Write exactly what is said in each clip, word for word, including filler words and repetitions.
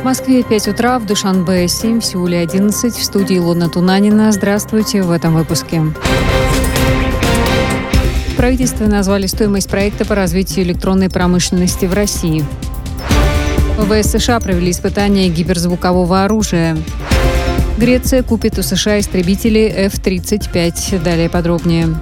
В Москве пять утра, в Душанбе семь, в Сеуле одиннадцать. В студии Илона Тунанина. Здравствуйте в этом выпуске. В правительстве назвали стоимость проекта по развитию электронной промышленности в России. ВВС США провели испытания гиперзвукового оружия. Греция купит у США истребители эф тридцать пять. Далее подробнее.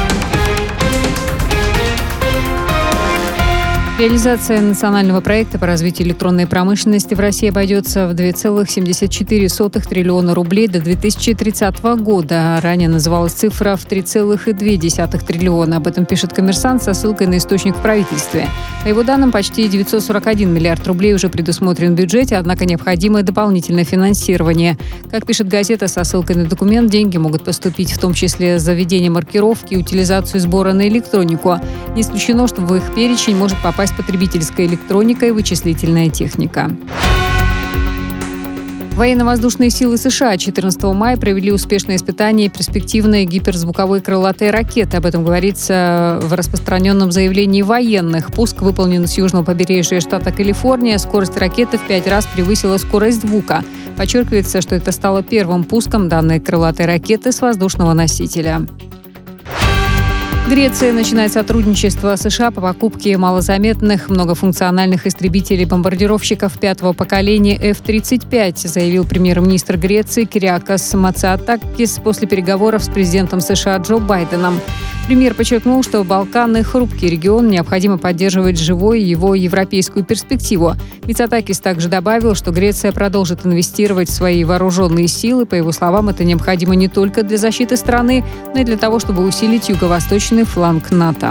Реализация национального проекта по развитию электронной промышленности в России обойдется в два целых семьдесят четыре сотых триллиона рублей до две тысячи тридцатого года. Ранее называлась цифра в три целых две десятых триллиона. Об этом пишет «Коммерсант» со ссылкой на источник в правительстве. По его данным, почти девятьсот сорок один миллиард рублей уже предусмотрен в бюджете, однако необходимо дополнительное финансирование. Как пишет газета со ссылкой на документ, деньги могут поступить в том числе за введение маркировки и утилизацию сбора на электронику. Не исключено, что в их перечень может попасть потребительская электроника и вычислительная техника. Военно-воздушные силы США четырнадцатого мая провели успешное испытание перспективной гиперзвуковой крылатой ракеты. Об этом говорится в распространенном заявлении военных. Пуск выполнен с южного побережья штата Калифорния. Скорость ракеты в пять раз превысила скорость звука. Подчеркивается, что это стало первым пуском данной крылатой ракеты с воздушного носителя. Греция начинает сотрудничество с США по покупке малозаметных многофункциональных истребителей-бомбардировщиков пятого поколения эф тридцать пять, заявил премьер-министр Греции Кириакос Мицотакис после переговоров с президентом США Джо Байденом. Премьер подчеркнул, что Балканы – хрупкий регион, необходимо поддерживать живой его европейскую перспективу. Мицотакис также добавил, что Греция продолжит инвестировать в свои вооруженные силы. По его словам, это необходимо не только для защиты страны, но и для того, чтобы усилить юго-восточный фланг НАТО.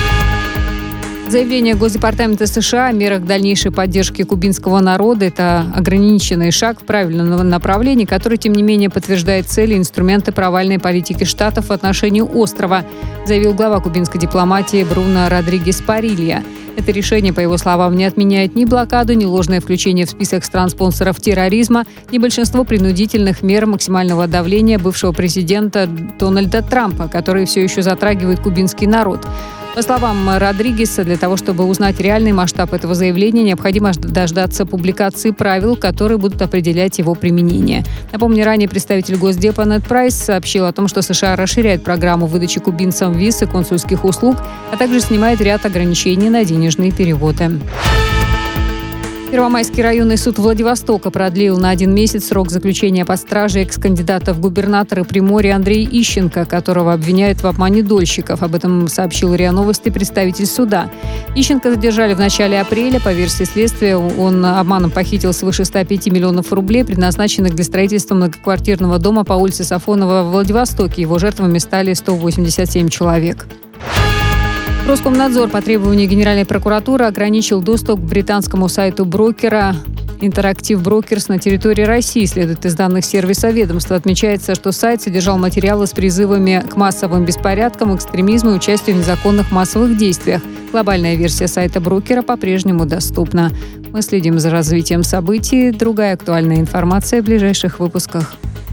Заявление Госдепартамента США о мерах дальнейшей поддержки кубинского народа – это ограниченный шаг в правильном направлении, который, тем не менее, подтверждает цели и инструменты провальной политики Штатов в отношении острова, заявил глава кубинской дипломатии Бруно Родригес Парилья. Это решение, по его словам, не отменяет ни блокаду, ни ложное включение в список стран-спонсоров терроризма, ни большинство принудительных мер максимального давления бывшего президента Дональда Трампа, которые все еще затрагивают кубинский народ. По словам Родригеса, для того, чтобы узнать реальный масштаб этого заявления, необходимо дождаться публикации правил, которые будут определять его применение. Напомню, ранее представитель Госдепа Нед Прайс сообщил о том, что США расширяет программу выдачи кубинцам виз и консульских услуг, а также снимает ряд ограничений на денежные переводы. Первомайский районный суд Владивостока продлил на один месяц срок заключения под стражей экс-кандидата в губернаторы Приморья Андрея Ищенко, которого обвиняют в обмане дольщиков. Об этом сообщил РИА Новости представитель суда. Ищенко задержали в начале апреля. По версии следствия, он обманом похитил свыше ста пяти миллионов рублей, предназначенных для строительства многоквартирного дома по улице Сафонова в Владивостоке. Его жертвами стали сто восемьдесят семь человек. Роскомнадзор по требованию Генеральной прокуратуры ограничил доступ к британскому сайту брокера Interactive Brokers на территории России, следует из данных сервиса ведомства. Отмечается, что сайт содержал материалы с призывами к массовым беспорядкам, экстремизму и участию в незаконных массовых действиях. Глобальная версия сайта брокера по-прежнему доступна. Мы следим за развитием событий. Другая актуальная информация в ближайших выпусках.